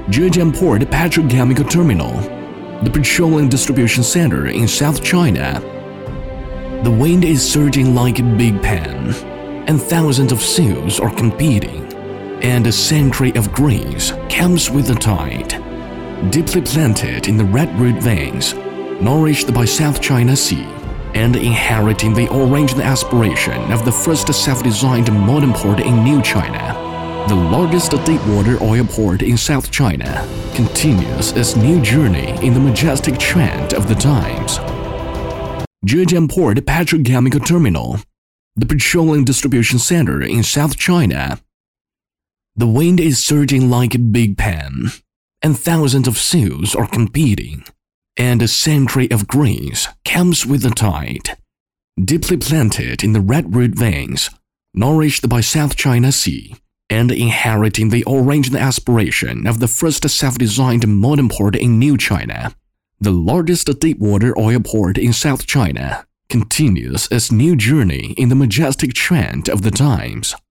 Zhejiang Petrochemical Terminal, the petroleum distribution center in South China. The wind is surging like a big pan, and thousands of sails are competing, and a century of grains comes with the tide. Deeply planted in the redwood veins, nourished by South China Sea, and inheriting the origin aspiration of the first self-designed modern port in New China, the largest deep-water oil port in South China continues its new journey in the majestic trend of the times. Zhejiang Petrochemical Terminal, the petroleum distribution center in South China. The wind is surging like a big pan, and thousands of sails are competing, and a century of grains comes with the tide. Deeply planted in the redwood veins, nourished by South China Sea, and inheriting the origin aspiration of the first self-designed modern port in New China, the largest deep-water oil port in South China continues its new journey in the majestic trend of the times.